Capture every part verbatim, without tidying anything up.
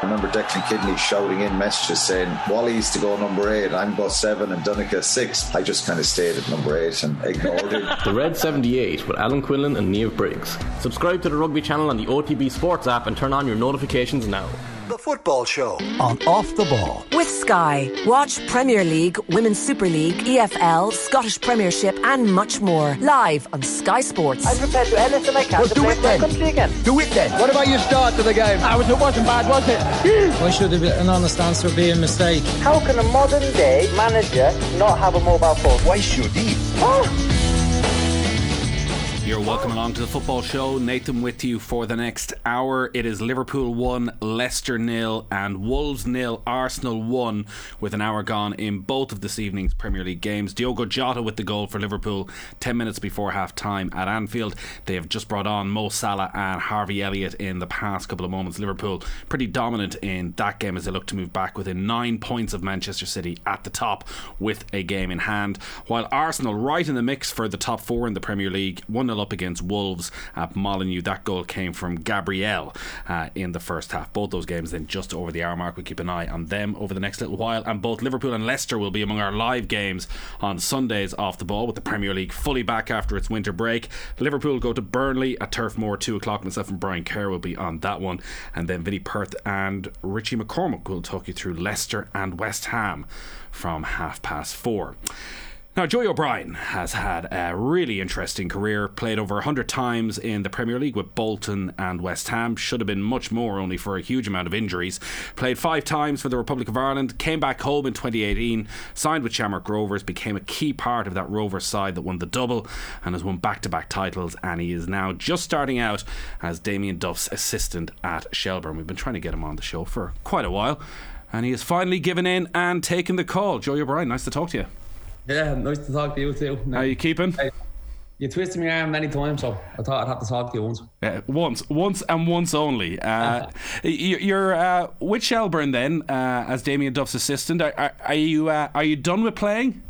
I remember Declan Kidney shouting in messages saying Wally's to go number eight, I'm got seven and Donegal six. I just kind of stayed at number eight and ignored it. The Red seventy-eight with Alan Quinlan and Niamh Briggs. Subscribe to the Rugby channel on the O T B Sports app and turn on your notifications now. The Football Show on Off the Ball with Sky. Watch Premier League, Women's Super League, E F L, Scottish Premiership and much more live on Sky Sports. I'm prepared to do anything I can well, to play for my country again. Do it then. What about your start to the game? I was, it wasn't bad, was it? Why should an honest answer be a mistake? How can a modern day manager not have a mobile phone? Why should he? Oh. You're welcome along to the Football Show. Nathan with you for the next hour. It is Liverpool one, Leicester nil and Wolves nil, Arsenal one with an hour gone in both of this evening's Premier League games. Diogo Jota with the goal for Liverpool ten minutes before half time at Anfield. They have just brought on Mo Salah and Harvey Elliott in the past couple of moments. Liverpool pretty dominant in that game as they look to move back within nine points of Manchester City at the top with a game in hand, while Arsenal right in the mix for the top four in the Premier League. one nil up against Wolves at Molineux. That goal came from Gabriel uh, in the first half. Both those games then just over the hour mark. We'll keep an eye on them over the next little while, and both Liverpool and Leicester will be among our live games on Sundays Off the Ball, with the Premier League fully back after its winter break. Liverpool go to Burnley at Turf Moor two o'clock. Myself and Brian Kerr will be on that one, and then Vinnie Perth and Richie McCormick will talk you through Leicester and West Ham from half past four. Now, Joey O'Brien has had a really interesting career, played over one hundred times in the Premier League with Bolton and West Ham. Should have been much more, only for a huge amount of injuries. Played five times for the Republic of Ireland, came back home in twenty eighteen, signed with Shamrock Rovers, became a key part of that Rovers side that won the double and has won back-to-back titles, and he is now just starting out as Damien Duff's assistant at Shelbourne. We've been trying to get him on the show for quite a while, and he has finally given in and taken the call. Joey O'Brien, nice to talk to you. Yeah, nice to talk to you too. How are you keeping? Hey, you twisted my arm many times, so I thought I'd have to talk to you once. Uh, once, once and once only. Uh, you're uh, with Shelbourne then, uh, as Damien Duff's assistant. Are, are, are you uh, are you done with playing?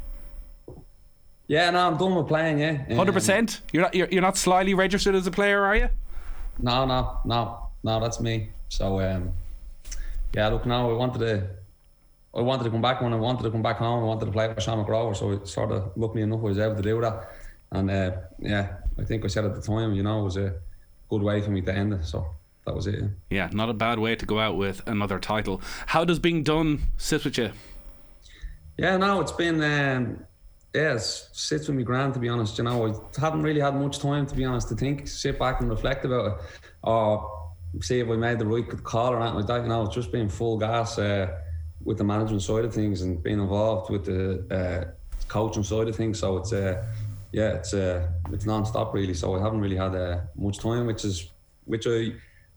Yeah, no, I'm done with playing. Yeah, one hundred percent. You're not you're, you're not slyly registered as a player, are you? No, no, no, no. That's me. So um, yeah, look, now I wanted to. I wanted to come back when I wanted to come back home. I wanted to play for Shamrock Rovers, so it sort of looked me enough I was able to do that. And uh, yeah, I think I said at the time, you know, it was a good way for me to end it. So that was it. Yeah, yeah, not a bad way to go out with another title. How does being done sit with you? Yeah, no, it's been um, yeah, it sits with me grand, to be honest. You know, I haven't really had much time, to be honest, to think, sit back and reflect about it, or see if I made the right call or anything like that. You know, it's just been full gas. Uh, with the management side of things and being involved with the uh, coaching side of things, so it's uh, yeah, it's uh, it's non-stop really. So I haven't really had uh, much time, which is which I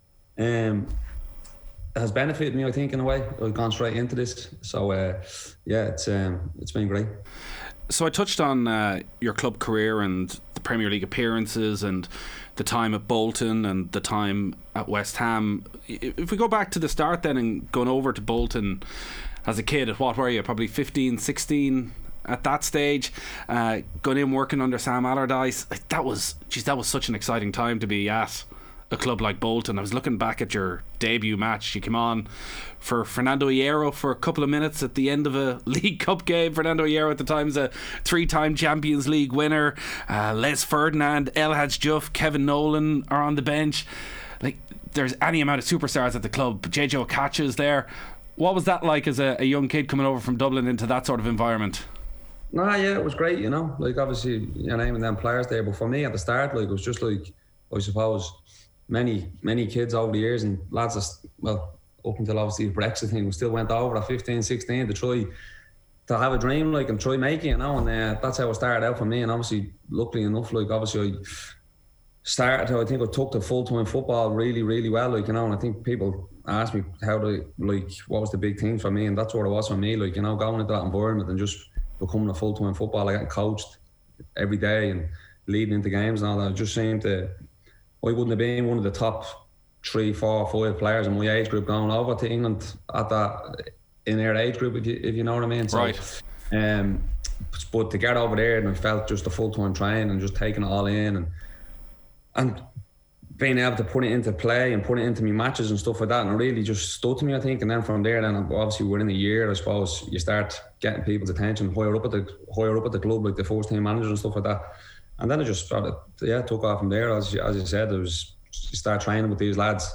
um has benefited me, I think, in a way. I've gone straight into this, so uh, yeah, it's um, it's been great. So I touched on uh, your club career and the Premier League appearances and the time at Bolton and the time at West Ham. If we go back to the start then and going over to Bolton as a kid, at what were you, probably fifteen, sixteen at that stage, uh, going in working under Sam Allardyce, that was, geez, that was such an exciting time to be at a club like Bolton. I was looking back at your debut match. You came on for Fernando Hierro for a couple of minutes at the end of a League Cup game. Fernando Hierro at the time's a three-time Champions League winner. uh, Les Ferdinand, El Hadj Diouf, Kevin Nolan are on the bench. Like, there's any amount of superstars at the club. J J Okocha's there. What was that like as a, a young kid coming over from Dublin into that sort of environment? No, yeah, it was great, you know. Like, obviously, you're naming them players there, but for me at the start, like, it was just like, I suppose, many, many kids over the years and lads, that, well, up until obviously the Brexit thing, we still went over at fifteen, sixteen to try to have a dream, like, and try making it, you know, and uh, that's how it started out for me. And obviously, luckily enough, like, obviously I started, I think I took to full-time football really, really well, like, you know, and I think people asked me how do, like, what was the big thing for me, and that's what it was for me, like, you know, going into that environment and just becoming a full-time footballer, getting coached every day and leading into games and all that. It just seemed to, I wouldn't have been one of the top three, four, five players in my age group going over to England at that, in their age group, if you, if you know what I mean. So, right. Um, but to get over there and I felt just a full-time training and just taking it all in and and being able to put it into play and put it into me matches and stuff like that, and it really just stood to me, I think. And then from there, then obviously within a year, I suppose you start getting people's attention higher up at the higher up at the club, like the first team manager and stuff like that. And then it just started, yeah, took off from there. As as you said, it was you start training with these lads.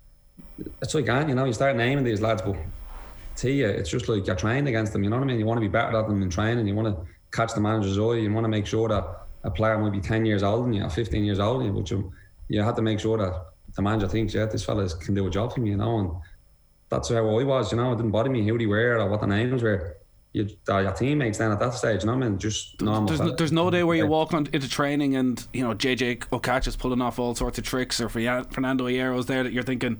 It's like, you know, you start naming these lads, but to you, it's just like you're training against them. You know what I mean? You want to be better at them in training. You want to catch the manager's eye. You want to make sure that a player might be ten years older than you, or fifteen years older than you, but you. You have to make sure that the manager thinks, yeah, this fella can do a job for me, you know, and that's how I was, you know. It didn't bother me who they were or what the names were. You, uh, your teammates then at that stage, you know what I mean? Just normal. There's no, there's no day where you walk on, into training and, you know, J J Okacha's pulling off all sorts of tricks, or Fernando Hierro's there, that you're thinking,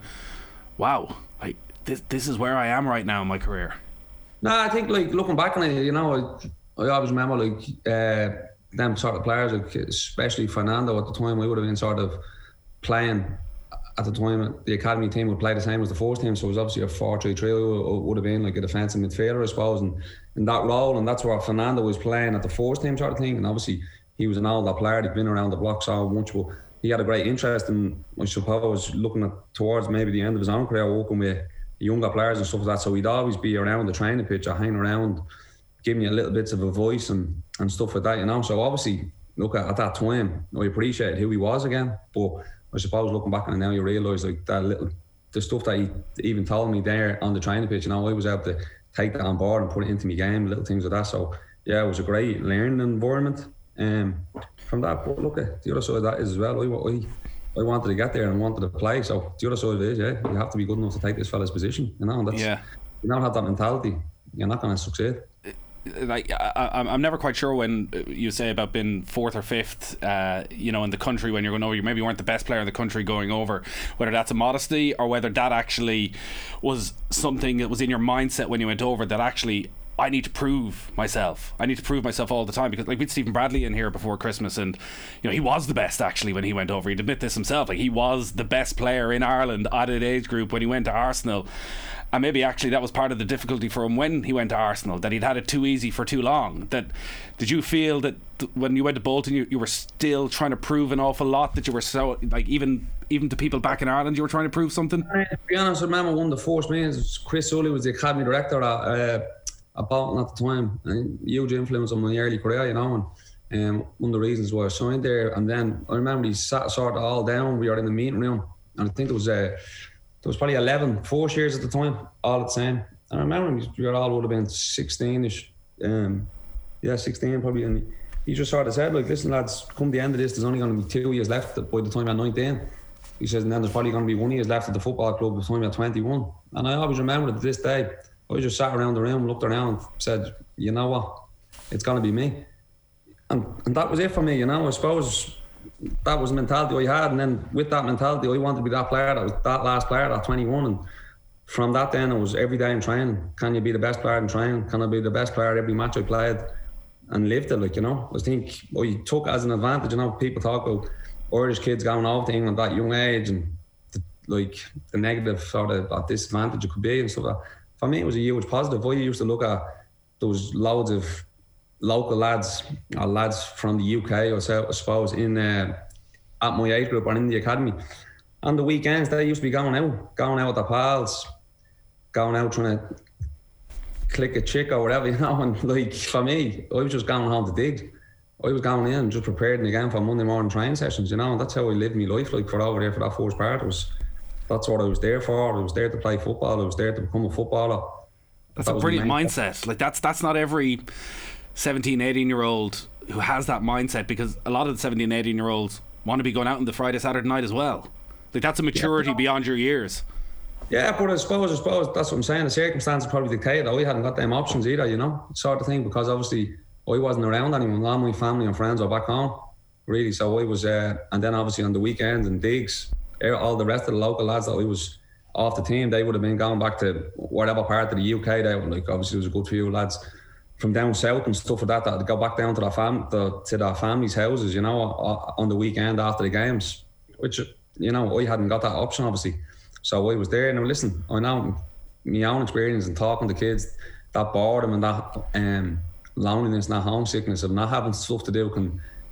wow, like, this this is where I am right now in my career. No, I think, like, looking back on it, you know, I, I always remember, like, uh, them sort of players, like, especially Fernando at the time. I would have been sort of playing at the time. The academy team would play the same as the first team, so it was obviously a four three three. Would have been like a defensive midfielder, I suppose, and in that role. And that's where Fernando was playing at the first team sort of thing. And obviously he was an older player, he'd been around the block so much, but he had a great interest in, I suppose, looking at towards maybe the end of his own career, working with younger players and stuff like that. So he'd always be around the training pitch or hanging around, giving you a little bits of a voice and, and stuff like that, you know. So obviously, look, at, at that time, I appreciated who he was again, but I suppose looking back on it now, you realise, like, that little, the stuff that he even told me there on the training pitch, you know, I was able to take that on board and put it into my game, little things like that. So yeah, it was a great learning environment um, from that. But look, at the other side of that is as well, I, I, I wanted to get there and wanted to play. So the other side of it is, yeah, you have to be good enough to take this fella's position, you know. And that's, yeah. You don't have that mentality, you're not going to succeed. Like, I, I'm never quite sure when you say about being fourth or fifth, uh, you know, in the country when you're going over, you maybe weren't the best player in the country going over, whether that's a modesty or whether that actually was something that was in your mindset when you went over, that actually, I need to prove myself. I need to prove myself all the time, because, like, we had Stephen Bradley in here before Christmas, and, you know, he was the best actually when he went over. He'd admit this himself. Like, he was the best player in Ireland at an age group when he went to Arsenal. And maybe actually that was part of the difficulty for him when he went to Arsenal, that he'd had it too easy for too long. That did you feel that th- when you went to Bolton, you, you were still trying to prove an awful lot, that you were so, like, even even to people back in Ireland, you were trying to prove something? To be honest, I remember one of the first meetings, Chris Sully was the academy director at, uh, at Bolton at the time, and huge influence on my early career, you know. And um, one of the reasons why I signed there. And then I remember he sat sort of all down. We were in the meeting room, and I think it was uh, there was probably eleven first years at the time, all at the same. And I remember we were all would have been sixteen-ish, um, yeah, sixteen probably. And he just sort of said, like, listen, lads, come the end of this, there's only going to be two years left by the time you're nineteen. He says, and then there's probably going to be one year left at the football club by the time you're twenty-one. And I always remember it to this day. I just sat around the room, looked around, said, you know what, it's going to be me. And, and that was it for me, you know. I suppose that was the mentality I had, and then with that mentality, I wanted to be that player that was that last player at twenty-one. And from that then, it was every day in training. Can you be the best player in training? Can I be the best player every match I played? And lived it, like, you know. I think I took as an advantage, you know. People talk about Irish kids going over to England at that young age, and the, like the negative sort of at disadvantage it could be and stuff like that. For me, it was a huge positive. I used to look at those loads of local lads, or lads from the U K, I suppose, in uh, at my age group or in the academy. On the weekends, they used to be going out, going out with their pals, going out trying to click a chick or whatever, you know. And like, for me, I was just going home to dig. I was going in, just preparing again for Monday morning training sessions, you know. And that's how I lived my life, like, for over there for that first part. It was, that's what I was there for. I was there to play football. I was there to become a footballer. That's that a brilliant mindset. Like, that's that's not every seventeen, eighteen year old who has that mindset, because a lot of the seventeen, eighteen year olds want to be going out on the Friday, Saturday night as well. Like, that's a maturity yeah. beyond your years. Yeah, but I suppose, I suppose that's what I'm saying. The circumstances probably dictated. I hadn't got them options either, you know, sort of thing, because obviously I wasn't around anyone. All my family and friends are back home, really. So I was, uh, and then obviously on the weekends and digs, all the rest of the local lads that I was off the team, they would have been going back to whatever part of the U K they were. Like, obviously there was a good few lads from down south and stuff like that that go back down to their fam the, to their families' houses, you know, on the weekend after the games, which, you know, I hadn't got that option obviously. So I was there. Now listen, I know my own experience and talking to kids, that boredom and that um, loneliness and that homesickness of not having stuff to do can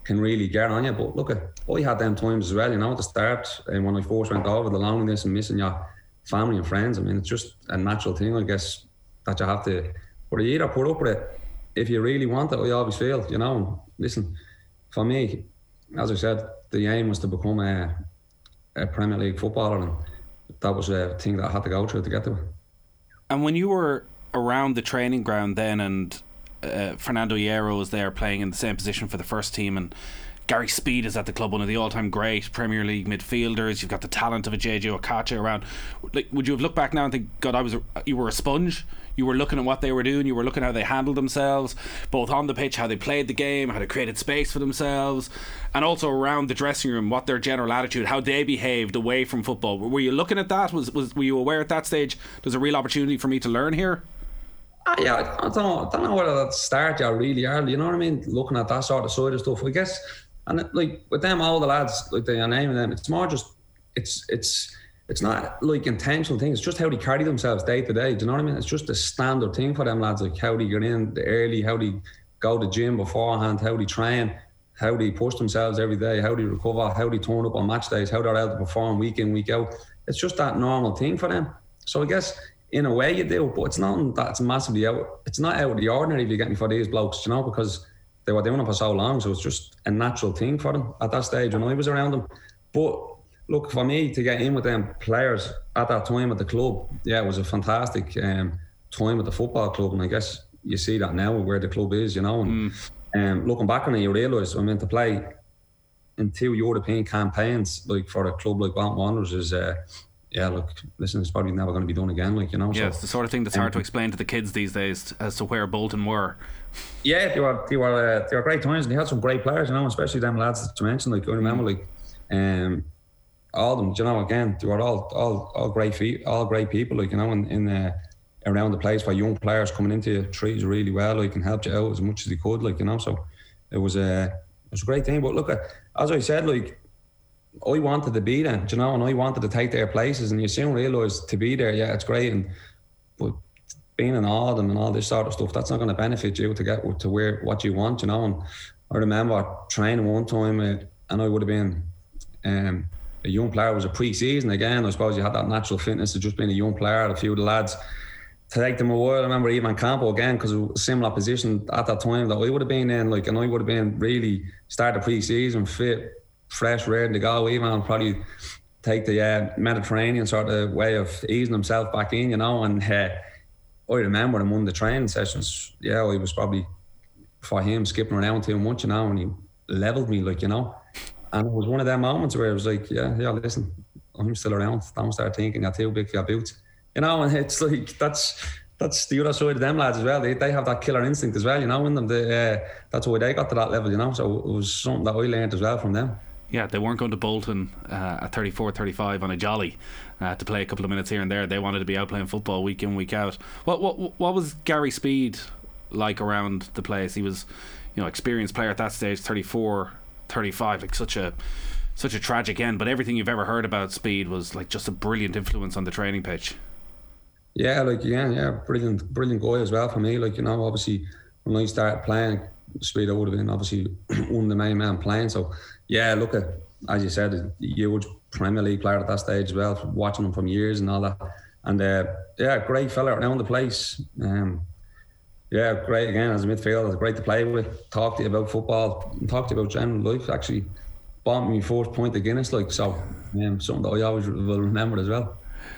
can really get on you. But look, at I had them times as well, you know, at the start, and when I first went over, the loneliness and missing your family and friends. I mean, it's just a natural thing, I guess, that you have to. But you either put up with it if you really want it, or you always fail, you know. And listen, for me, as I said, the aim was to become a, a Premier League footballer, and that was a thing that I had to go through to get to it. And when you were around the training ground then, and uh, Fernando Hierro was there playing in the same position for the first team, and Gary Speed is at the club, one of the all-time great Premier League midfielders. You've got the talent of a J J Okache around. Like, would you have looked back now and think, God, I was a, you were a sponge? You were looking at what they were doing. You were looking at how they handled themselves, both on the pitch, how they played the game, how they created space for themselves, and also around the dressing room, what their general attitude, how they behaved away from football. Were you looking at that? Was was were you aware at that stage there's a real opportunity for me to learn here? Ah, yeah, I don't know. I don't know whether that start you really early. You know what I mean? Looking at that sort of side of stuff, I guess. And like with them, all the lads, like the name of them, it's more just it's it's. It's not like intentional things. It's just how they carry themselves day to day. Do you know what I mean? It's just a standard thing for them lads. Like how they get in early, how they go to the gym beforehand, how they train, how they push themselves every day, how they recover, how they turn up on match days, how they're able to perform week in, week out. It's just that normal thing for them. So I guess in a way you do, but it's not that's massively out. It's not out of the ordinary if you get me for these blokes, you know, because they were doing it for so long. So it's just a natural thing for them at that stage when I was around them. But look, for me to get in with them players at that time at the club, yeah, it was a fantastic um, time at the football club, and I guess you see that now where the club is, you know. And mm. um, looking back on it, you realise I mean to play in two European campaigns like for a club like Bolton Wanderers is, uh, yeah, look, listen, it's probably never going to be done again, like you know. Yeah, so, it's the sort of thing that's um, hard to explain to the kids these days as to where Bolton were. Yeah, they were they were uh, they were great times, and they had some great players, you know, especially them lads that you mentioned. Like I remember, like. Um, all of them, you know, again, they were all all all great feet, all great people, like, you know, in, in uh, around the place for young players coming into you, treat you really well, like, and helped you out as much as they could, like, you know, so it was a, it was a great thing. But look, as I said, like, I wanted to be there, you know, and I wanted to take their places, and you soon realise to be there, yeah, it's great, and but being an odd and all this sort of stuff, that's not going to benefit you to get to where what you want, you know. And I remember training one time, uh, and I would have been um, a young player. It was a pre-season again. I suppose you had that natural fitness of just being a young player. A few of the lads to take them a while. I remember Ivan Campo again, because it was a similar position at that time that I would have been in, like, and I would have been really start the pre-season fit, fresh, ready to go. Ivan probably take the uh, Mediterranean sort of way of easing himself back in, you know. And uh, I remember in one of the training sessions, yeah, I was probably for him skipping around too much, you know, and he levelled me, like, you know. And it was one of them moments where it was like, yeah, yeah, listen, I'm still around. Don't start thinking you're too big for your boots. You know, and it's like, that's that's the other side of them lads as well. They they have that killer instinct as well, you know, in them. They, uh, that's why they got to that level, you know. So it was something that I learned as well from them. Yeah, they weren't going to Bolton uh, at thirty-four, thirty-five on a jolly uh, to play a couple of minutes here and there. They wanted to be out playing football week in, week out. What what what was Gary Speed like around the place? He was, you know, experienced player at that stage, thirty-four, thirty-five, like such a such a tragic end. But everything you've ever heard about Speed was like just a brilliant influence on the training pitch. Yeah, like yeah, yeah, brilliant, brilliant guy as well for me. Like, you know, obviously when I started playing, Speed I would have been obviously one of the main men playing. So yeah, look at, as you said, a huge Premier League player at that stage as well, watching him from years and all that. And uh, yeah, great fella around the place. Um, yeah, great again as a midfielder, great to play with. Talk to you about football, and talk to you about general life. Actually, bought me first point of Guinness, like, so um, something that I always will remember as well.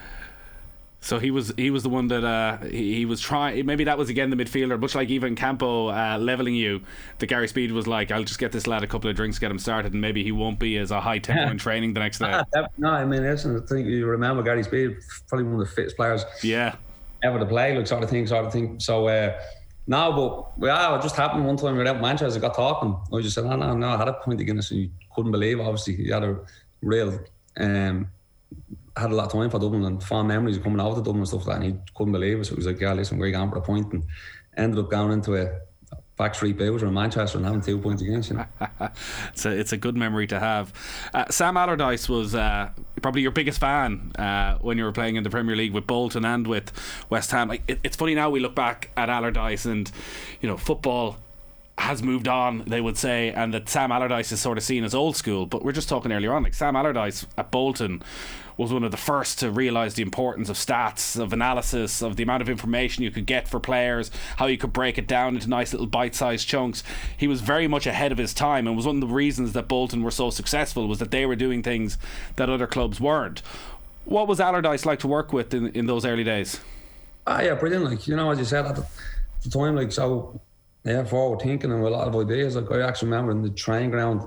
So he was he was the one that uh, he, he was trying. Maybe that was again the midfielder, much like Ivan Campo uh, levelling you. The Gary Speed was like, I'll just get this lad a couple of drinks, get him started, and maybe he won't be as a high tempo in training the next day. No, I mean, listen, I think you remember Gary Speed, probably one of the fittest players, yeah, ever to play, like, sort of thing, sort of thing. So uh, no, but yeah, it just happened one time we were out in Manchester. I got talking. I just said, no, no, no. I had a point of Guinness, and you couldn't believe. Obviously, he had a real. Um, had a lot of time for Dublin and fond memories of coming out to Dublin and stuff like that, and he couldn't believe it. So he was like, yeah, listen, we're going for a point, and ended up going into a backstreet Bowser in Manchester and having two points against, you know. it's, a, it's a good memory to have. uh, Sam Allardyce was uh, probably your biggest fan uh, when you were playing in the Premier League with Bolton and with West Ham. Like, it, it's funny now we look back at Allardyce and, you know, football has moved on, they would say, and that Sam Allardyce is sort of seen as old school. But we're just talking earlier on, like Sam Allardyce at Bolton was one of the first to realise the importance of stats, of analysis, of the amount of information you could get for players, how you could break it down into nice little bite-sized chunks. He was very much ahead of his time, and was one of the reasons that Bolton were so successful, was that they were doing things that other clubs weren't. What was Allardyce like to work with in, in those early days? Ah, yeah, brilliant. Like, you know, as you said at the, at the time, like, so, yeah, forward thinking and with a lot of ideas. Like, I actually remember in the training ground,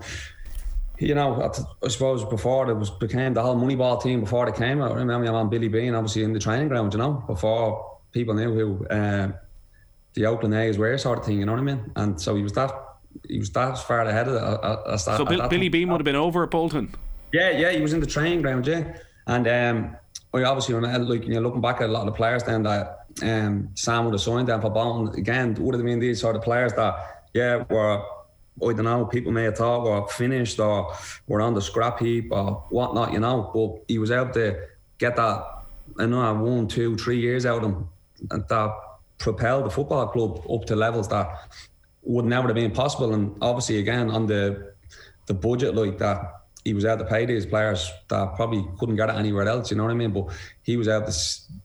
you know, at, I suppose before it was became the whole Moneyball team, before they came out, I remember your man Billy Bean obviously in the training ground, you know, before people knew who uh, the Oakland A's were, sort of thing, you know what I mean? And so he was that he was that far ahead of it. As that, so Bill, Billy Bean would have been over at Bolton? Yeah, yeah, he was in the training ground, yeah. And um, I obviously remember, like, you know, looking back at a lot of the players then that um, Sam would have signed them for Bolton, again, would have been these sort of players that, yeah, were, I don't know, people may have thought were finished or were on the scrap heap or whatnot, you know, but he was able to get that, I don't know, one, two, three years out of him, and that propelled the football club up to levels that would never have been possible. And obviously, again, on the the budget like that, he was able to pay these players that probably couldn't get it anywhere else, you know what I mean? But he was able to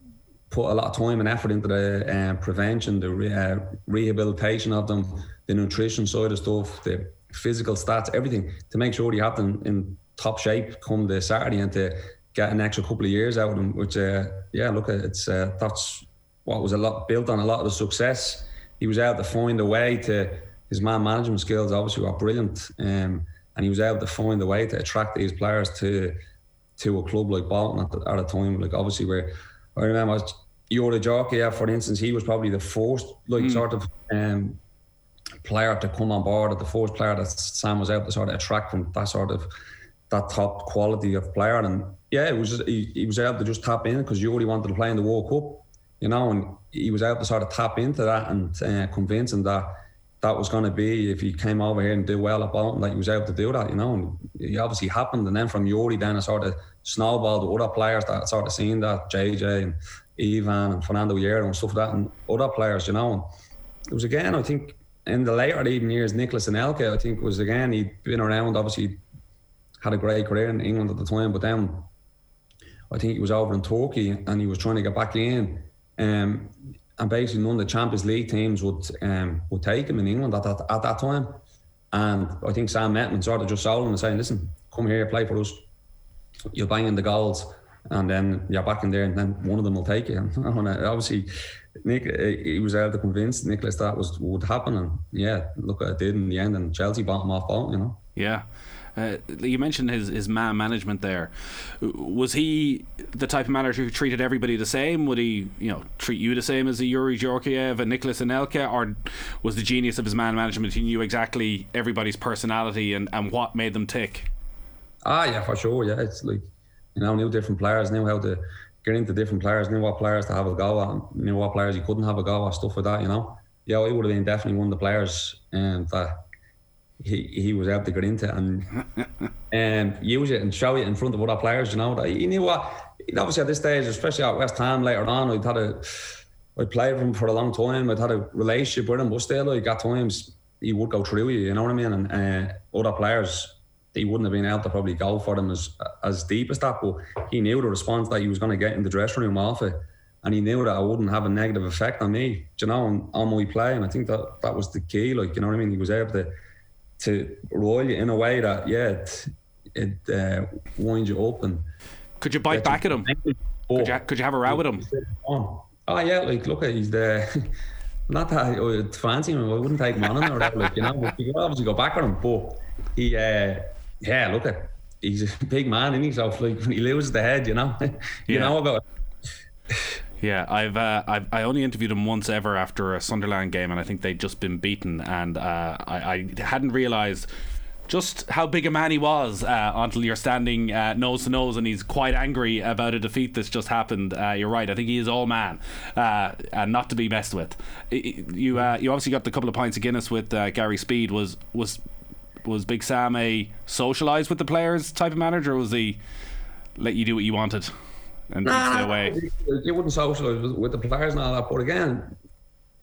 put a lot of time and effort into the uh, prevention, the re- uh, rehabilitation of them, the nutrition side of stuff, the physical stats, everything, to make sure he had them in top shape come the Saturday and to get an extra couple of years out of them, which, uh, yeah, look, it's uh, that's what was a lot built on a lot of the success. He was able to find a way to, his man management skills obviously were brilliant, um, and he was able to find a way to attract these players to to a club like Bolton at, the, at a time, like obviously where, I remember Jure Jockey, yeah, for instance, he was probably the first like mm. sort of um, player to come on board, the first player that Sam was able to sort of attract from that sort of that top quality of player. And yeah, it was just, he, he was able to just tap in because Jure wanted to play in the World Cup, you know, and he was able to sort of tap into that and uh, convince him that that was going to be, if he came over here and did well at Bolton, that he was able to do that, you know, and it obviously happened. And then from Jure, then it sort of snowballed to other players that sort of seen that, J J and Ivan and Fernando Hierro and stuff like that, and other players, you know. And it was again, I think, in the later even years, Nicholas Anelka, I think, was again, he'd been around, obviously had a great career in England at the time, but then I think he was over in Turkey and he was trying to get back in. Um, and basically none of the Champions League teams would um, would take him in England at that, at that time. And I think Sam met him and sort of just sold him and saying, listen, come here, play for us. You'll bang in the goals and then you're back in there and then one of them will take you. And obviously, Nick, he was able to convince Nicholas that was would happen. And yeah, look, it did in the end. And Chelsea bought him off Bolton, you know. Yeah. Uh, you mentioned his, his man management there. Was he the type of manager who treated everybody the same? Would he, you know, treat you the same as a Yuri Georgiev and Nicholas Anelka, or was the genius of his man management he knew exactly everybody's personality and, and what made them tick? Ah, yeah, for sure. Yeah, it's like, you know, knew different players, knew how to get into different players, knew what players to have a go at, knew what players you couldn't have a go at, stuff like that, you know. Yeah, I would have been definitely one of the players um, that he he was able to get into and um, use it and show it in front of other players, you know. That he knew what, obviously at this stage, especially at West Ham later on, I'd had a, I'd played with him for a long time, I'd had a relationship with him, but still, like, at times he would go through you, you know what I mean? And uh, other players, he wouldn't have been able to probably go for them as as deep as that, but he knew the response that he was going to get in the dressing room off it, and he knew that it wouldn't have a negative effect on me, you know, on, on my play. And I think that that was the key, like, you know what I mean? He was able to to roll you in a way that, yeah, it, it uh, winds you up. And could you bite back at him? Could you, could you have a row with him? Oh, yeah, like, look, he's the not that I would fancy him, I wouldn't take him on or whatever, like, you know, but you could obviously go back at him, but he uh, yeah, look at, he's a big man, isn't he? So, like, when he loses the head, you know, you yeah. know about it. Yeah, I've, uh, I've I only interviewed him once ever after a Sunderland game, and I think they'd just been beaten, and uh, I, I hadn't realised just how big a man he was uh, until you're standing uh, nose to nose and he's quite angry about a defeat that's just happened. Uh, you're right, I think he is all man uh, and not to be messed with. You uh, you obviously got the couple of pints of Guinness with uh, Gary Speed. Was was was Big Sam a socialise with the players type of manager, or was he let you do what you wanted and nah, stay away? You wouldn't socialise with the players and all that, but again,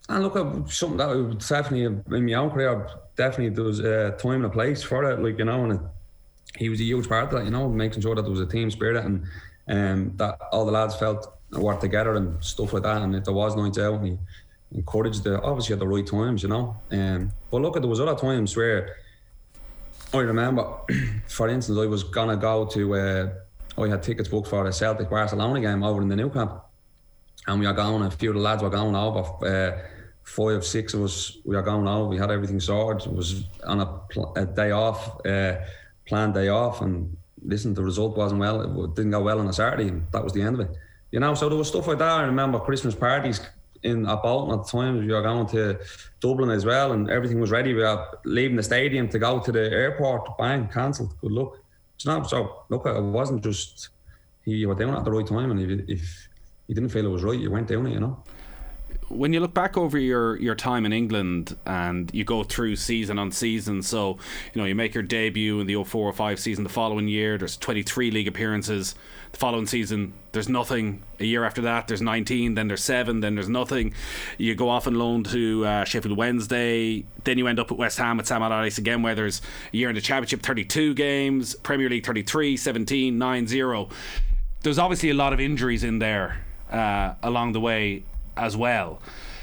And look, at something that I would definitely, in my own career, definitely there was a time and a place for it, like, you know, and it, he was a huge part of that, you know, making sure that there was a team spirit and um, that all the lads felt work together and stuff like that. And if there was nights out, and he encouraged the, obviously at the right times, you know. Um, but look, there was other times where I remember, for instance, I was gonna go to, uh, I had tickets booked for a Celtic Barcelona game over in the Nou Camp, and we were going, a few of the lads were going over, uh, five, six of us, we were going over, we had everything sorted, it was on a, pl- a day off, uh, planned day off, and listen, the result wasn't well, it didn't go well on a Saturday, and that was the end of it. You know, so there was stuff like that. I remember Christmas parties in at Bolton at the time. We were going to Dublin as well, and everything was ready. We were leaving the stadium to go to the airport. Bang, cancelled. Good luck. So, so look, it wasn't just you were doing it at the right time, and if, if you didn't feel it was right, you weren't doing it. You know. When you look back over your, your time in England and you go through season on season, so you know you make your debut in the oh four oh five season, the following year there's twenty-three league appearances, the following season there's nothing, a year after that there's nineteen, then there's seven, then there's nothing. You go off on loan to uh, Sheffield Wednesday, then you end up at West Ham at Sam Allardyce again, where there's a year in the Championship, thirty-two games, Premier League thirty-three, seventeen, nine zero. There's obviously a lot of injuries in there uh, along the way as well.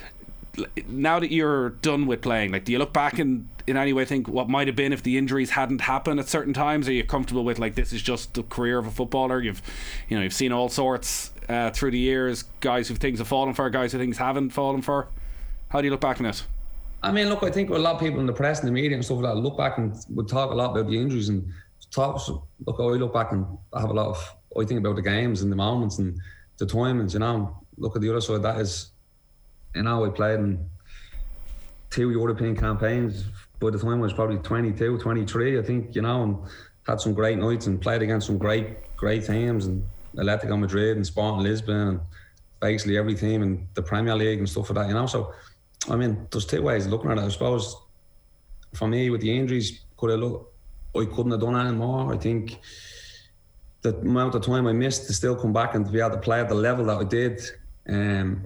Now that you're done with playing, like, do you look back and in any way think what might have been if the injuries hadn't happened at certain times? Are you comfortable with, like, this is just the career of a footballer? You've, you know, you've seen all sorts uh, through the years, guys who things have fallen for, guys who things haven't fallen for. How do you look back on it? I mean, look, I think a lot of people in the press and the media and stuff like that look back and would talk a lot about the injuries and talk. Look, I look back and I have a lot of, I think about the games and the moments and the timings, you know. Look at the other side, that is, you know, I played in two European campaigns. By the time I was probably twenty-two, twenty-three, I think, you know, and had some great nights and played against some great, great teams, and Atletico Madrid and Sporting Lisbon and basically every team in the Premier League and stuff like that, you know. So, I mean, there's two ways of looking at it. I suppose, for me, with the injuries, could I look, I couldn't have done any more. I think the amount of time I missed to still come back and to be able to play at the level that I did, um,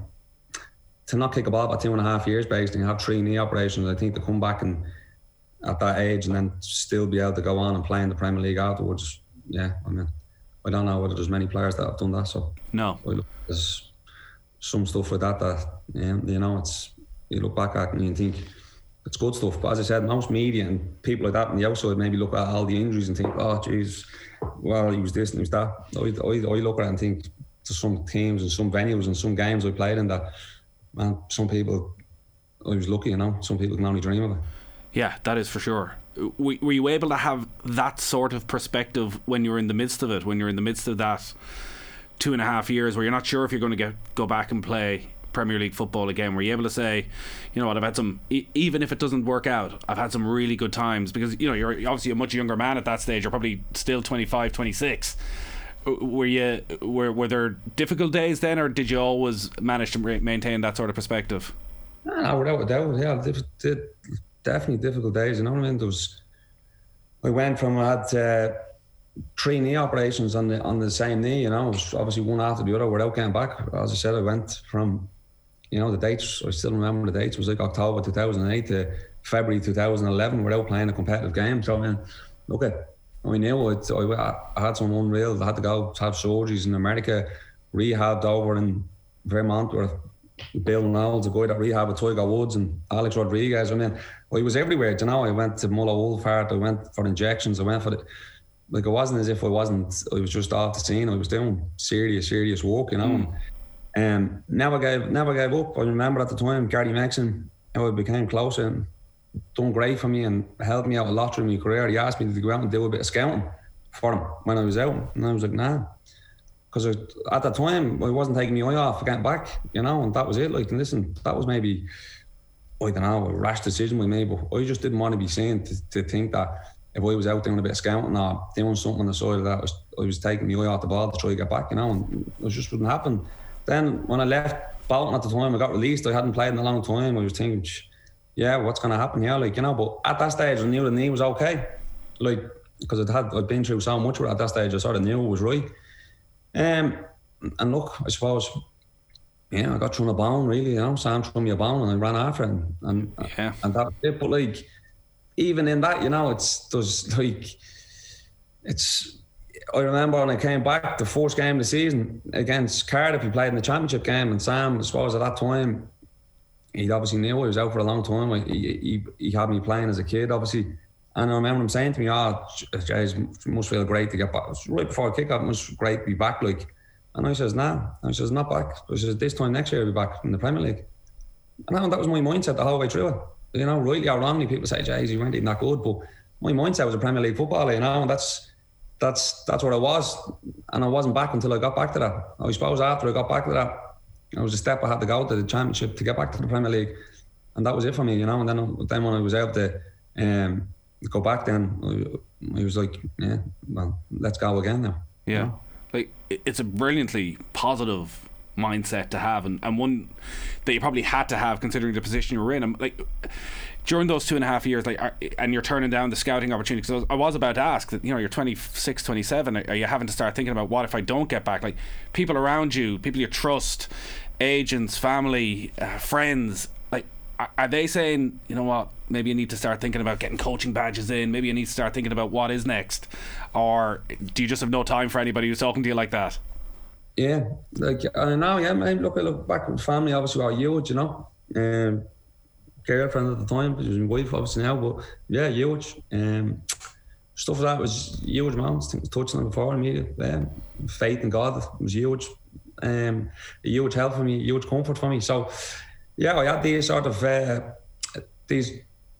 to not kick a ball for two and a half years basically and have three knee operations, I think to come back and at that age and then still be able to go on and play in the Premier League afterwards, yeah, I mean, I don't know whether there's many players that have done that, so no. I look, there's some stuff like that that, yeah, you know, it's, you look back at it and you think it's good stuff, but as I said, most media and people like that on the outside maybe look at all the injuries and think, oh jeez, well, he was this and he was that. I, I, I look at it and think to some teams and some venues and some games I played in that, man, some people, I was lucky, you know, some people can only dream of it. Yeah, that is for sure. Were, were you able to have that sort of perspective when you were in the midst of it, when you're in the midst of that two and a half years where you're not sure if you're going to get go back and play Premier League football again? Were you able to say, you know what, I've had some, even if it doesn't work out, I've had some really good times? Because, you know, you're obviously a much younger man at that stage. You're probably still twenty-five, twenty-six. Were you were were there difficult days then, or did you always manage to maintain that sort of perspective? No, no, without a doubt, yeah, diff- diff- definitely difficult days. You know what I mean? There was, I went from I had uh, three knee operations on the on the same knee. You know, it was obviously one after the other without getting back. As I said, I went from, you know, the dates. I still remember the dates. It was like October two thousand eight to February two thousand eleven without playing a competitive game. So I mean, look at. I knew it. I, I had some unreal. I had to go have surgeries in America, rehabbed over in Vermont with Bill Knowles, a guy that rehabbed with Tiger Woods and Alex Rodriguez. I mean, I was everywhere. You know, I went to Mulla Wolfhard. I went for injections. I went for the, like, it wasn't as if I wasn't. I was just off the scene. I was doing serious, serious work. You know, mm. and um, never gave, never gave up. I remember at the time Gary Maxon, how I became closer and done great for me and helped me out a lot through my career. He asked me to go out and do a bit of scouting for him when I was out, and I was like, nah, because at that time I wasn't taking my eye off getting back, you know, and that was it. Like, and listen, that was maybe, I don't know, a rash decision we made, but I just didn't want to be seen to, to think that if I was out doing a bit of scouting or doing something on the side of that, I was, I was taking my eye off the ball to try to get back, you know, and it just wouldn't happen. Then when I left Bolton at the time, I got released. I hadn't played in a long time. I was thinking, yeah, what's going to happen? Yeah, like, you know, but at that stage I knew the knee was okay, like, because I'd had I'd been through so much with it. At that stage I sort of knew it was right. Um, and look, I suppose yeah, I got thrown a bone, really, you know. Sam threw me a bone and I ran after it, and and, yeah. and that was it. But like, even in that, you know, it's there's like, it's. I remember when I came back, the first game of the season against Cardiff, he played in the championship game, and Sam, I suppose at that time, he obviously knew I was out for a long time. Like, he, he he had me playing as a kid, obviously. And I remember him saying to me, "Oh, guys, it must feel great to get back." It was right before I kick off, it must great to be back. Like, and I says, "Nah." I says, "Not back." I says, "This time next year I'll be back in the Premier League." And that was my mindset the whole way through it. You know, rightly or wrongly, people say, "Guys, you weren't even that good," but my mindset was a Premier League footballer. You know, and that's that's that's what I was. And I wasn't back until I got back to that. I suppose after I got back to that, it was a step I had to go to the Championship to get back to the Premier League, and that was it for me. You know, and then then when I was able to. Um, go back then, he was like, yeah, well, let's go again now. Yeah, you know? Like, it's a brilliantly positive mindset to have, and, and one that you probably had to have considering the position you were in. And like, during those two and a half years, like, are, and you're turning down the scouting opportunity, because I was about to ask that, you know, you're twenty-six, twenty-seven, are you having to start thinking about what if I don't get back? Like, people around you, people you trust, agents, family, uh, friends, like, are, are they saying, you know what, maybe you need to start thinking about getting coaching badges in, maybe you need to start thinking about what is next? Or do you just have no time for anybody who's talking to you like that? Yeah, like, I know, yeah, man, look, I look back with family, obviously, were huge, you know. Um, girlfriend at the time, which was my wife, obviously now, but yeah, huge. Um, stuff like that was huge moments. I think I was touching on before in media. Um, faith in God was huge. Um, a huge help for me, a huge comfort for me. So, yeah, I had these sort of, uh, these,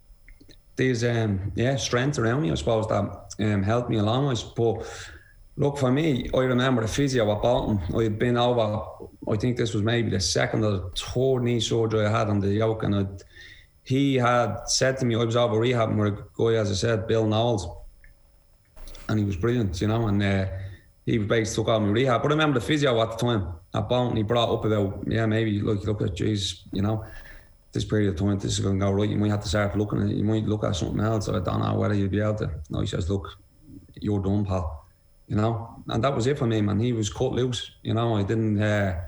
these um yeah strengths around me, I suppose, that um helped me along. But look, for me, I remember the physio at Bolton. I'd been over, I think this was maybe the second or third knee surgery I had on the yoke, and I'd, he had said to me, I was over rehabbing with a guy, as I said, Bill Knowles, and he was brilliant, you know, and uh, he basically took on my rehab. But I remember the physio at the time at Bolton, he brought up about, yeah, maybe like, look at, geez, you know, this period of time, this is going to go right, you might have to start looking at it, you might look at something else. I don't know whether you'll be able to. No, he says, look, you're done, pal, you know. And that was it for me, man. He was cut loose, you know. I didn't uh,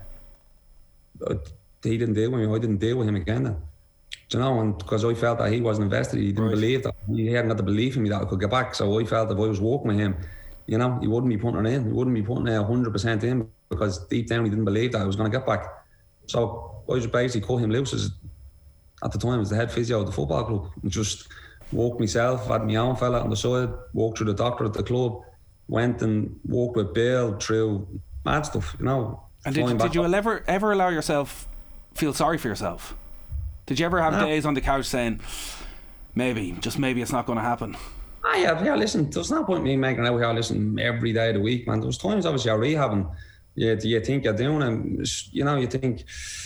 he didn't deal with me, I didn't deal with him again then, you know. And because I felt that he wasn't invested, he didn't right. believe that, he hadn't got the belief in me that I could get back. So I felt if I was working with him, you know, he wouldn't be putting it in, he wouldn't be putting a hundred percent in, because deep down he didn't believe that I was going to get back. So I just basically cut him loose as, at the time, I was the head physio of the football club, and just walked myself, had my own fella on the side, walked through the doctor at the club, went and walked with Bill through mad stuff, you know. And did, did you ever ever allow yourself feel sorry for yourself? Did you ever have no. days on the couch saying, maybe, just maybe it's not going to happen? Ah, yeah, yeah, listen, there's no point in me making out here, listen, every day of the week, man. There was times, obviously, you're rehabbing, you, you think you're doing it, you know, you think...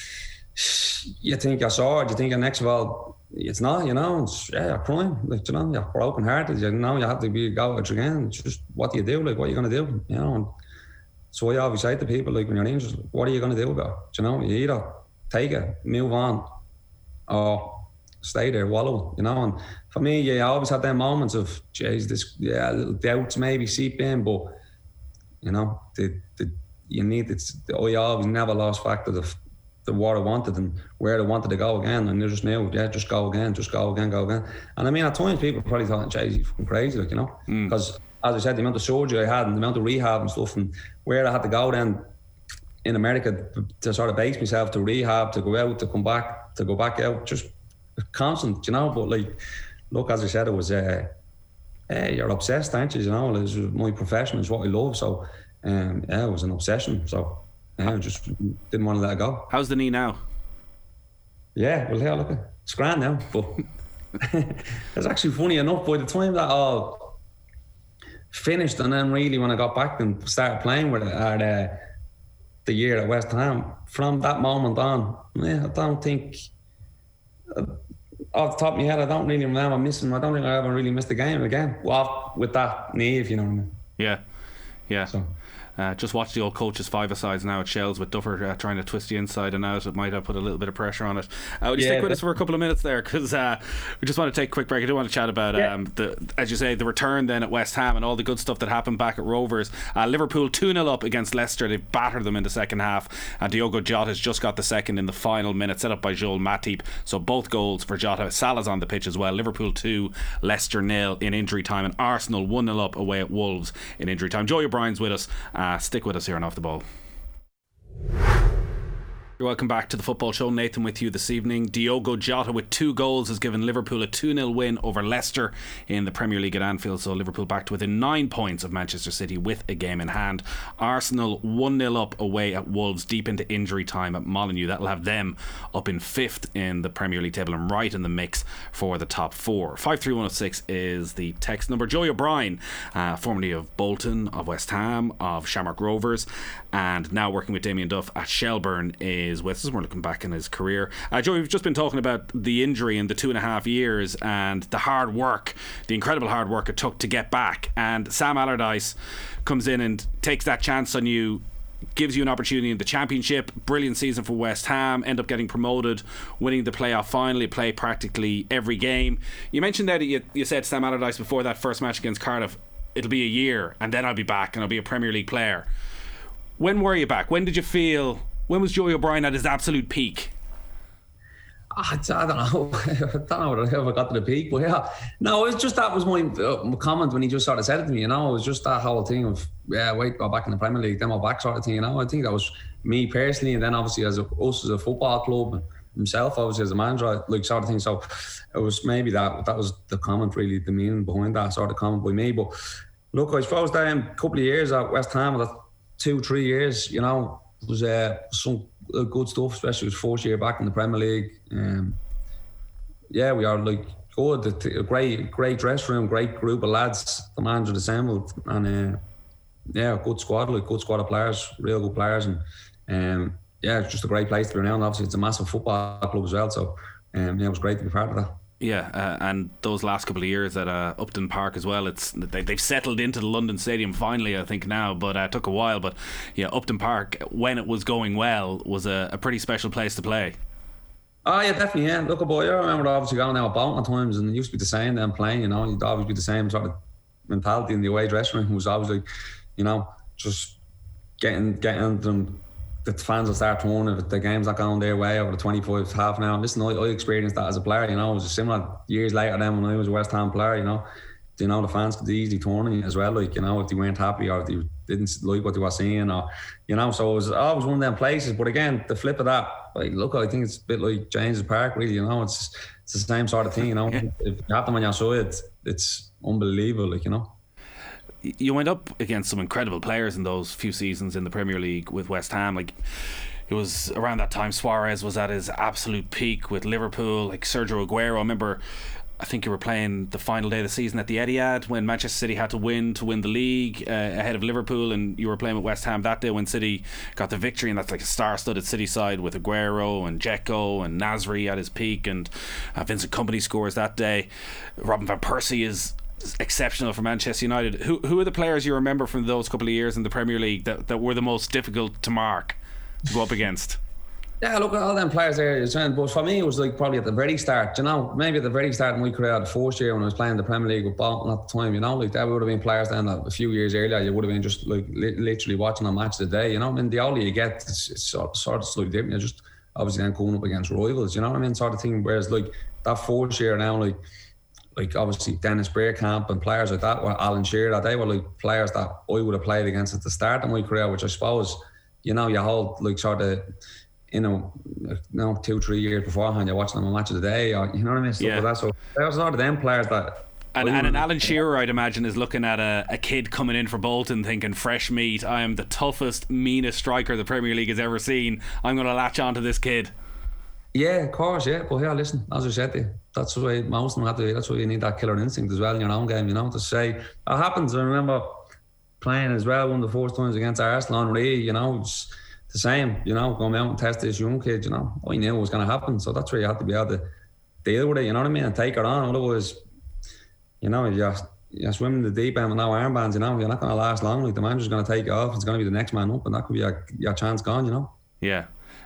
you think you're sorry, you think you're next of all, it's not, you know, it's, yeah, you're crying, like, you know, you're broken hearted, you know, you have to be go at it again. It's just, what do you do, like, what are you going to do, you know? And so I always say to people, like, when you're injured, what are you going to do about it, you know? You either take it, move on, or stay there, wallow, you know. And for me, yeah, I always had them moments of, geez, this, yeah, little doubts maybe seep in, but, you know, the, the, you need, it's, I always never lost fact of the, the what I wanted and where I wanted to go again, and they just knew, yeah, just go again, just go again, go again. And I mean, at times people probably thought, "Jeez, you're fucking crazy," like, you know, because mm. as I said, the amount of surgery I had and the amount of rehab and stuff, and where I had to go then in America to sort of base myself, to rehab, to go out, to come back, to go back out, just constant, you know. But like, look, as I said, it was, uh, uh, you're obsessed, aren't you? You know, it's my profession, it's what I love, so um, yeah, it was an obsession. So. Yeah, I just didn't want to let it go. How's the knee now? Yeah, well, yeah, look, it's grand now. But it's actually funny enough, by the time that all finished, and then really when I got back and started playing with it at uh, the year at West Ham, from that moment on, yeah, I don't think, uh, off the top of my head, I don't really remember missing, I don't think I ever really missed a game again. Well, with that knee, if you know what I mean. Yeah, yeah. So. Uh, just watch the old coaches five-a-sides now at Shells with Duffer uh, trying to twist you inside and out. It might have put a little bit of pressure on it. Uh, would you yeah, stick with us for a couple of minutes there? Because uh, we just want to take a quick break. I do want to chat about, yeah. um, the, as you say, the return then at West Ham and all the good stuff that happened back at Rovers. Uh, Liverpool two nil up against Leicester. They battered them in the second half. And Diogo Jota's just got the second in the final minute, set up by Joel Matip. So both goals for Jota. Salah's on the pitch as well. Liverpool two, Leicester nil in injury time. And Arsenal one nil up away at Wolves in injury time. Joey O'Brien's with us. Uh, stick with us here on Off the Ball. Welcome back to the Football Show. Nathan with you this evening. Diogo Jota with two goals has given Liverpool a two nil win over Leicester in the Premier League at Anfield. So Liverpool back to within nine points of Manchester City with a game in hand. Arsenal one nil up away at Wolves deep into injury time at Molineux. That'll have them up in fifth in the Premier League table and right in the mix for the top four. five three one oh six is the text number. Joey O'Brien, uh, formerly of Bolton, of West Ham, of Shamrock Rovers, and now working with Damien Duff at Shelbourne, is is with us. We're looking back in his career. Uh, Joey, we've just been talking about the injury and the two and a half years and the hard work, the incredible hard work it took to get back. And Sam Allardyce comes in and takes that chance on you, gives you an opportunity in the Championship. Brilliant season for West Ham, end up getting promoted, winning the playoff final. You play practically every game. You mentioned there that you, you said to Sam Allardyce before that first match against Cardiff, it'll be a year and then I'll be back and I'll be a Premier League player. When were you back? When did you feel, when was Joey O'Brien at his absolute peak? I don't know. I don't know if I got to the peak, but yeah. No, it's just that was my, uh, my comment when he just sort of said it to me, you know. It was just that whole thing of, yeah, wait, go back in the Premier League, then we're back sort of thing, you know. I think that was me personally, and then obviously as a, us as a football club, and himself obviously as a manager, like sort of thing. So it was maybe that, that was the comment really, the meaning behind that sort of comment by me. But look, I suppose that a couple of years at West Ham, that two, three years, you know, it was uh, some good stuff, especially his first year back in the Premier League. Um, yeah, we are like good, a great, great dressing room, great group of lads. The manager assembled, and uh, yeah, good squad, like good squad of players, real good players, and um, yeah, it's just a great place to be around. Obviously, it's a massive football club as well, so um, yeah, it was great to be part of that. Yeah, uh, and those last couple of years at uh, Upton Park as well, it's they, they've settled into the London Stadium finally, I think now, but uh, it took a while. But yeah, Upton Park, when it was going well, was a, a pretty special place to play. Oh yeah, definitely, yeah. Look, boy, I remember obviously going out about at times, and it used to be the same then playing, you know, you'd always be the same sort of mentality in the away dressing room. It was always like, you know, just getting getting them. The fans will start turning if the game's not going their way over the twenty-five half an hour. Listen, I, I experienced that as a player, you know. It was similar years later then when I was a West Ham player, you know. You know, the fans could easily turn on you as well, like, you know, if they weren't happy or if they didn't like what they were seeing, or, you know, so it was always one of them places. But again, the flip of that, like, look, I think it's a bit like James's Park, really, you know. It's it's the same sort of thing, you know. If you have them on your side, it's unbelievable, like, you know. You went up against some incredible players in those few seasons in the Premier League with West Ham. Like, it was around that time Suarez was at his absolute peak with Liverpool, like Sergio Aguero. I remember, I think you were playing the final day of the season at the Etihad when Manchester City had to win to win the league uh, ahead of Liverpool, and you were playing with West Ham that day when City got the victory, and that's like a star-studded City side with Aguero and Dzeko and Nasri at his peak, and uh, Vincent Kompany scores that day. Robin van Persie is exceptional for Manchester United. Who who are the players you remember from those couple of years in the Premier League that, that were the most difficult to mark, to go up against? Yeah, look at all them players there. But for me, it was like probably at the very start, you know, maybe at the very start in my career, the first year when I was playing the Premier League with Bolton at the time, you know, like that would have been players then a few years earlier, you would have been just like li- literally watching a match of the day, you know. I mean, the older you get, it's, it's sort, sort of slightly different. You're just obviously then going up against rivals, you know what I mean, sort of thing. Whereas like that first year now, like, like obviously Dennis Bergkamp and players like that, or Alan Shearer, they were like players that I would have played against at the start of my career, which I suppose, you know, you hold like sort of, you know, you know, two, three years beforehand, you're watching them a match of the day, or you know what I mean? Stuff yeah. like that. So there's a lot of them players that. And, and an Alan Shearer, I'd imagine, is looking at a, a kid coming in for Bolton thinking, fresh meat, I am the toughest, meanest striker the Premier League has ever seen. I'm going to latch on to this kid. Yeah, of course, yeah. But yeah, listen, as I said to you, that's why most of them have to, that's why you need that killer instinct as well in your own game, you know, to say, it happens. I remember playing as well one of the first times against Arsenal, Henry, you know, it's the same, you know, going out and test this young kid, you know, I knew it was going to happen. So that's where you have to be able to deal with it, you know what I mean, and take it on. Otherwise, you know, you're you're swimming in the deep end with no armbands, you know, you're not going to last long. Like, the manager's going to take you off. It's going to be the next man up, and that could be your, your chance gone, you know. Yeah.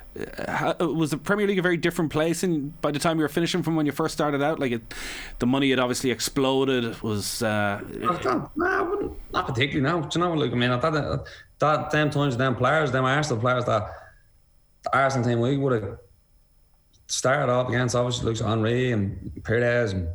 Uh, was the Premier League a very different place in, by the time you were finishing from when you first started out? Like, it, the money had obviously exploded. It was uh, no, nah, not particularly. No, do you know? Like, I mean, at that, that them times, them players, them Arsenal players, that the Arsenal team we would have started off against, obviously, like Henry and Perez and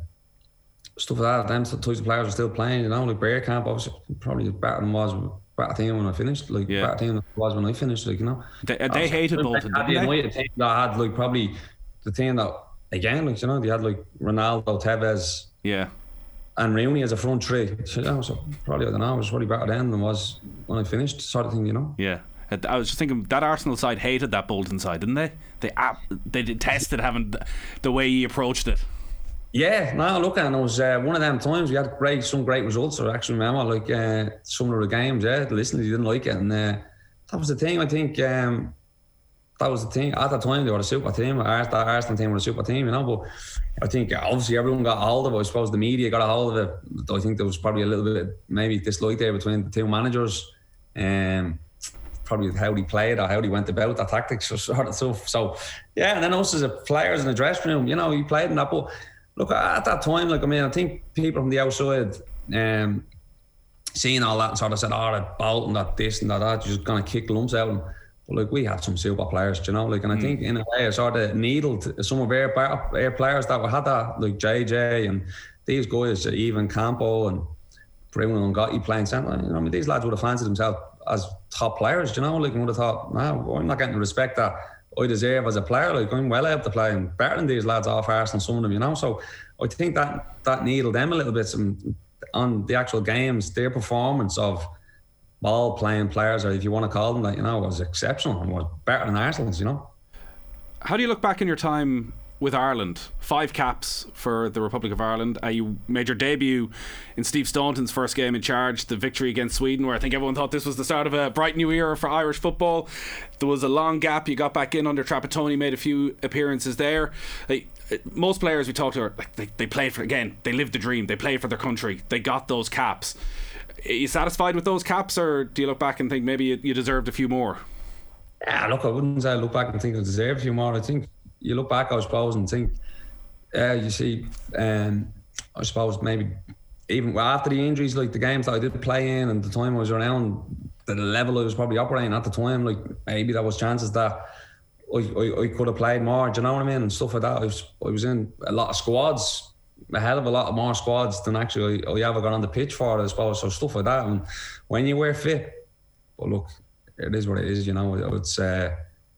stuff like that. Them types of players are still playing. You know, like Bergkamp, obviously, probably better than was. Better team when I finished, like yeah. better team than it was when I finished, like, you know. They, they hated Bolton, didn't they? The team that had like probably the team that again, like, you know, they had like Ronaldo, Tevez, yeah, and Rooney as a front three. So, you know, so probably I don't know, it was probably better then than was when I finished, sort of thing, you know. Yeah, I was just thinking that Arsenal side hated that Bolton side, didn't they? They they detested having the way he approached it. Yeah, no, look, and it was uh, one of them times we had great, some great results. I actually remember, like, uh, some of the games, yeah, listen, you didn't like it. And uh, that was the thing, I think, um, that was the thing. At that time, they were a super team. That Arsenal team were a super team, you know. But I think, obviously, everyone got a hold of it. I suppose the media got a hold of it. I think there was probably a little bit, maybe, dislike there between the two managers. Um, probably how they played or how they went about their tactics or sort of stuff. So, yeah, and then us as a players in the dressing room, you know, you played in that. But look, at that time, like, I mean, I think people from the outside um, seeing all that and sort of said, oh, that Bolton, that this and that, that, you're just going to kick lumps out of them. But, like, we had some super players, you know, like, and I mm. think in a way I sort of needled some of our, our players that had that, like J J and these guys, even Campo and Bruno and Gotti playing centre. You know, I mean, these lads would have fancied themselves as top players, you know, like, and would have thought, no, I'm not getting the respect that I deserve as a player. Like, I'm well able to play and better than these lads off Arsenal, some of them, you know. So I think that that needled them a little bit some, on the actual games. Their performance of ball playing players, or if you want to call them that, you know, was exceptional and was better than Arsenal's, you know. How do you look back in your time with Ireland? Five caps for the Republic of Ireland. Uh, you made your debut in Steve Staunton's first game in charge, the victory against Sweden, where I think everyone thought this was the start of a bright new era for Irish football. There was a long gap. You got back in under Trapattoni, made a few appearances there. Like, most players we talked to, are, like, they, they played for, again, they lived the dream. They played for their country. They got those caps. Are you satisfied with those caps, or do you look back and think maybe you, you deserved a few more? Yeah, look, I wouldn't say I look back and think I deserve a few more. I think you look back, I suppose, and think, uh, you see, um, I suppose maybe even after the injuries, like the games that I did play in and the time I was around, the level I was probably operating at the time, like maybe there was chances that I, I, I could have played more, do you know what I mean, and stuff like that. I was, I was in a lot of squads, a hell of a lot of more squads than actually I, I ever got on the pitch for, I suppose, so stuff like that. And when you were fit, but look, it is what it is, you know. It's uh,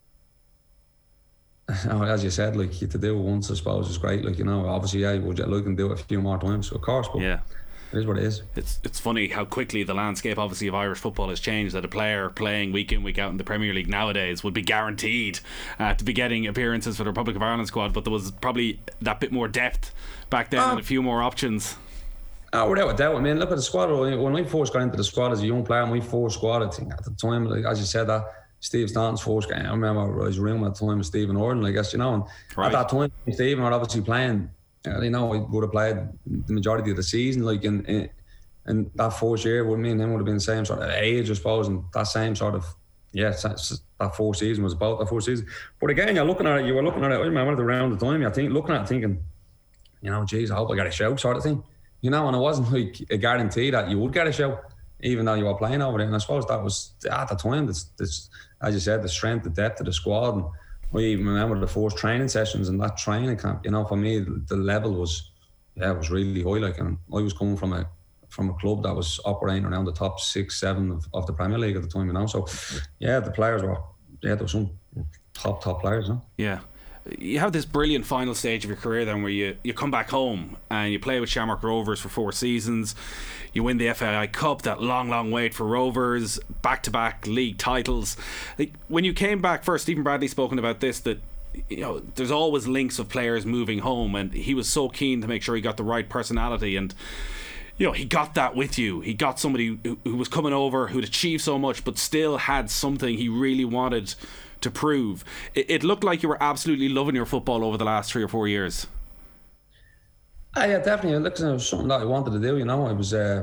as you said, like, to do it once, I suppose, is great. Like, you know, obviously, yeah, would you like to do it a few more times, of course, but yeah, it is what it is. It's it's funny how quickly the landscape, obviously, of Irish football has changed. That a player playing week in, week out in the Premier League nowadays would be guaranteed uh, to be getting appearances for the Republic of Ireland squad, but there was probably that bit more depth back then uh, and a few more options. Oh, without a doubt. I mean, look at the squad. When I first got into the squad as a young player, my first squad, I think at the time, like, as you said, that Steve Staunton's first game, I remember I was room at the time with Stephen Orden, I guess, you know, and right. At that time, Stephen were obviously playing, you know, I would have played the majority of the season, like, in, in, in that first year, with me and him would have been the same sort of age, I suppose, and that same sort of, yeah, that fourth season was about that fourth season. But again, you're looking at it, you were looking at it, I remember around the time, you're think, looking at it thinking, you know, geez, I hope I get a shout, sort of thing. You know, and it wasn't like a guarantee that you would get a show, even though you were playing over there. And I suppose that was, at the time, this, this, as you said, the strength, the depth of the squad. And I even remember the first training sessions and that training camp. You know, for me, the level was, yeah, it was really high. Like, and I was coming from a from a club that was operating around the top six, seven of, of the Premier League at the time. You know, so yeah, the players were, yeah, there were some top top players. You know? Yeah. You have this brilliant final stage of your career then where you, you come back home and you play with Shamrock Rovers for four seasons. You win the F A I Cup, that long, long wait for Rovers, back-to-back league titles. Like, when you came back first, Stephen Bradley's spoken about this, that, you know, there's always links of players moving home, and he was so keen to make sure he got the right personality, and, you know, he got that with you. He got somebody who, who was coming over, who'd achieved so much but still had something he really wanted to prove. It, it looked like you were absolutely loving your football over the last three or four years. Ah, yeah, definitely. Look, it was something that I wanted to do. You know, it was. Uh,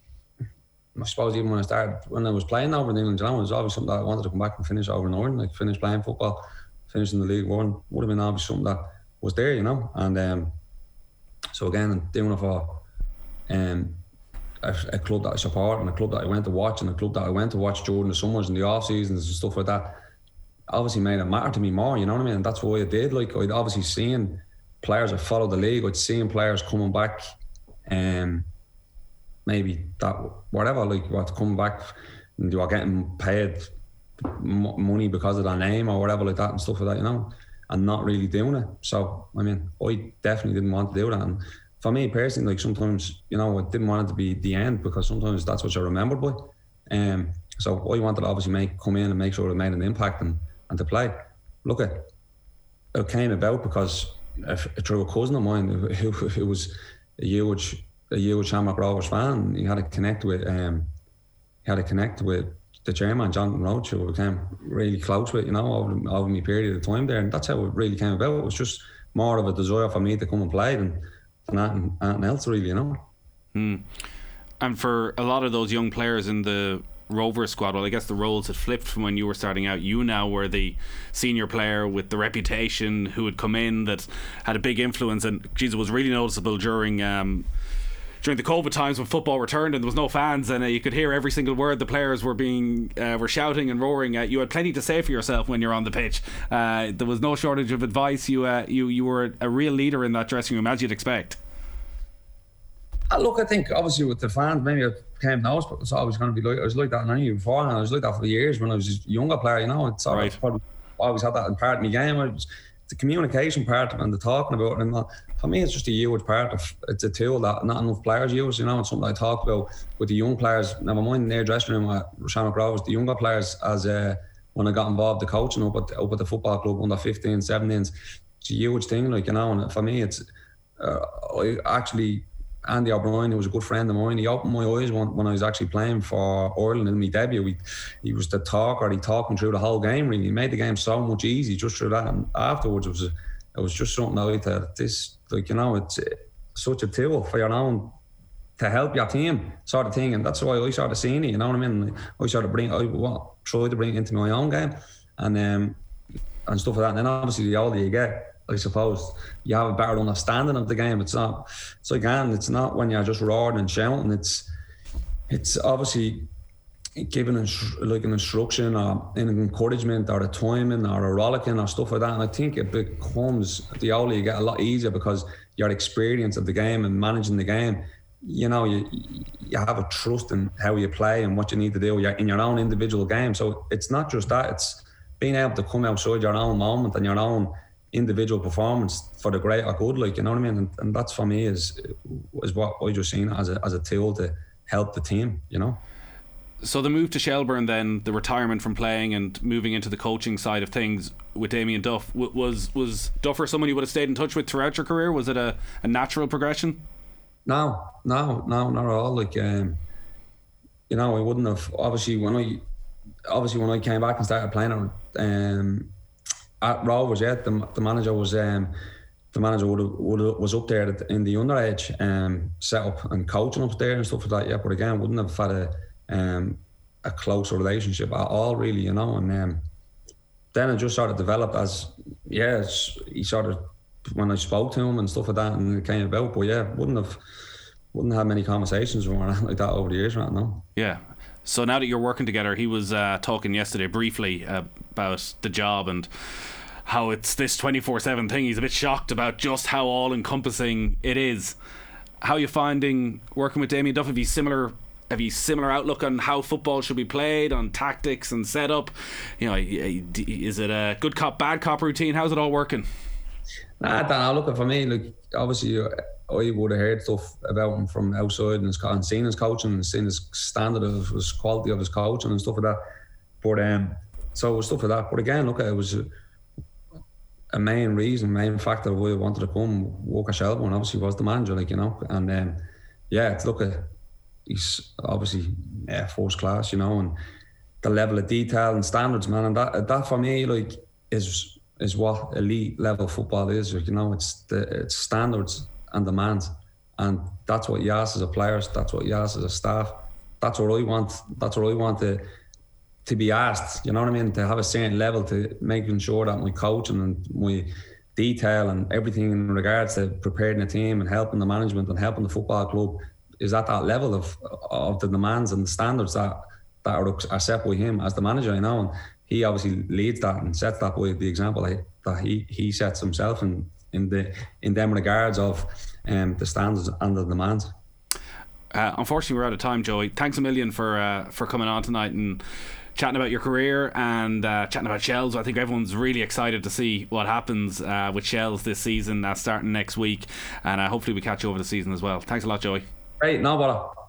I suppose even when I started, when I was playing over in England, you know, it was always something that I wanted to come back and finish over in Ireland, like finish playing football, finish in the League One. Would have been obviously something that was there, you know. And um, so again, doing it for um, a, a club that I support and a club that I went to watch and a club that I went to watch during the summers and the off seasons and stuff like that, obviously made it matter to me more, you know what I mean? And that's why I did. Like, I'd obviously seen players that followed the league, I'd seen players coming back, um, maybe that whatever, like what coming back and they were getting paid m- money because of their name or whatever like that and stuff like that, you know, and not really doing it. So I mean, I definitely didn't want to do that. And for me personally, like sometimes, you know, I didn't want it to be the end because sometimes that's what you're remembered by. Um, so I wanted to obviously make come in and make sure it made an impact and, and to play. Look, it, it came about because if, through a cousin of mine who, who was a huge a huge Shamrock Rovers fan. He had to connect with um, he had to connect with the chairman, Jonathan Roach, who became really close with, you know, over, over my period of time there. And that's how it really came about. It was just more of a desire for me to come and play than, than anything, anything else, really, you know. Hmm. And for a lot of those young players in the Rovers squad, well, I guess the roles had flipped from when you were starting out. You now were the senior player with the reputation who had come in that had a big influence, and geez, it was really noticeable during um, during the COVID times when football returned and there was no fans, and uh, you could hear every single word the players were being uh, were shouting and roaring. Uh, you had plenty to say for yourself when you're on the pitch. Uh, there was no shortage of advice. You uh, you you were a real leader in that dressing room, as you'd expect. Uh, look, I think obviously with the fans, maybe it came knows, but it's always going to be like I was like that. And I knew before, and I was like that for years when I was a younger player. You know, it's always, right. Probably always had that in part of my game. I was, the communication part and the talking about it, and that, for me, it's just a huge part of it's a tool that not enough players use. You know, it's something I talked about with the young players. Never mind in their dressing room at Shamrock Rovers, the younger players as uh, when I got involved the coaching up at up at the football club under fifteen, seventeens. It's a huge thing, like, you know. And for me, it's uh, I actually. Andy O'Brien, who was a good friend of mine, he opened my eyes when, when I was actually playing for Ireland in my debut. He, he was the talker, he talked me through the whole game, really. He made the game so much easy just through that. And afterwards, it was, a, it was just something like that. This, like, you know, it's such a tool for your own, to help your team, sort of thing. And that's why I sort of seen it, you know what I mean? I sort of bring, I well, tried to bring it into my own game and um, and stuff like that. And then obviously, the older you get, I suppose you have a better understanding of the game. It's not, so again, it's not when you're just roaring and shouting. It's, it's obviously giving ins- like an instruction or an encouragement or a timing or a rollicking or stuff like that. And I think it becomes, the older you get, a lot easier because your experience of the game and managing the game, you know, you you have a trust in how you play and what you need to do in your own individual game. So it's not just that, it's being able to come outside your own moment and your own individual performance for the greater good, like, you know what I mean? And, and that's for me is is what I just seen as a as a tool to help the team, you know. So the move to Shelbourne, then the retirement from playing and moving into the coaching side of things with Damien Duff, was was Duffer someone you would have stayed in touch with throughout your career? Was it a, a natural progression? No, no, no, not at all. Like, um, you know, I wouldn't have. Obviously, when I obviously when I came back and started playing, um. At Rovers, yeah, the, the manager was um, the manager would have, would have, was up there in the underage um, setup and coaching up there and stuff like that. Yeah, but again, wouldn't have had a um, a closer relationship at all, really, you know. And um, then it just sort of developed as yeah, he sort of when I spoke to him and stuff like that, and it came about. But yeah, wouldn't have wouldn't have many conversations or anything like that over the years, right now. Yeah. So now that you're working together, he was uh, talking yesterday briefly uh, about the job and how it's this twenty-four seven thing. He's a bit shocked about just how all-encompassing it is. How are you finding working with Damien Duff? Have you similar have you similar outlook on how football should be played, on tactics and setup? You know, is it a good cop, bad cop routine? How's it all working? Nah, I don't know. Look, for me, like, obviously I would have heard stuff about him from outside and, his, and seen his coaching and seen his standard of his quality of his coaching and stuff like that. But um, so it was stuff like that. But again, look, it was a, a main reason, main factor why I wanted to come work at Shelbourne. Obviously, was the manager, like, you know. And um, yeah, it's look at he's obviously yeah, first class, you know, and the level of detail and standards, man. And that that for me, like, is is what elite level football is. Like, you know, it's the it's standards and demands. and that's what you ask as a players. That's what you ask as a staff. That's what I want. That's what I want to to be asked. You know what I mean? To have a certain level to making sure that my coaching and my detail and everything in regards to preparing the team and helping the management and helping the football club is at that level of of the demands and the standards that that are, are set by him as the manager, you know. And he obviously leads that and sets that by the example that he he sets himself in in the in them regards of um, the standards and the demands. Uh, unfortunately, we're out of time, Joey. Thanks a million for uh, for coming on tonight and chatting about your career and uh, chatting about Shells. I think everyone's really excited to see what happens uh, with Shells this season, uh, starting next week, and uh, hopefully we catch you over the season as well. Thanks a lot, Joey. Great, no bother.